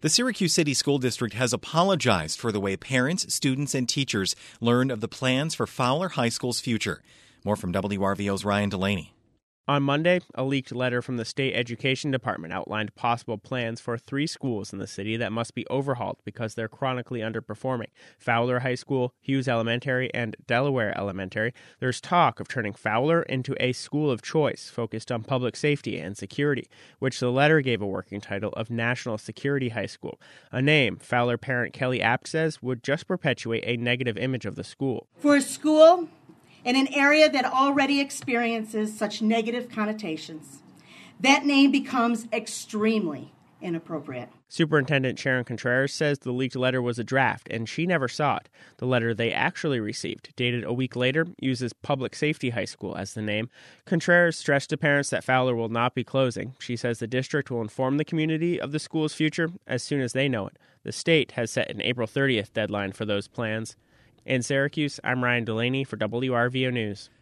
The Syracuse City School District has apologized for the way parents, students, and teachers learned of the plans for Fowler High School's future. More from WRVO's Ryan Delaney. On Monday, a leaked letter from the state education department outlined possible plans for 3 schools in the city that must be overhauled because they're chronically underperforming: Fowler High School, Hughes Elementary, and Delaware Elementary. There's talk of turning Fowler into a school of choice focused on public safety and security, which the letter gave a working title of National Security High School, a name Fowler parent Kelly Apt says would just perpetuate a negative image of the school. For a school in an area that already experiences such negative connotations, that name becomes extremely inappropriate. Superintendent Sharon Contreras says the leaked letter was a draft, and she never saw it. The letter they actually received, dated a week later, uses Public Safety High School as the name. Contreras stressed to parents that Fowler will not be closing. She says the district will inform the community of the school's future as soon as they know it. The state has set an April 30th deadline for those plans. In Syracuse, I'm Ryan Delaney for WRVO News.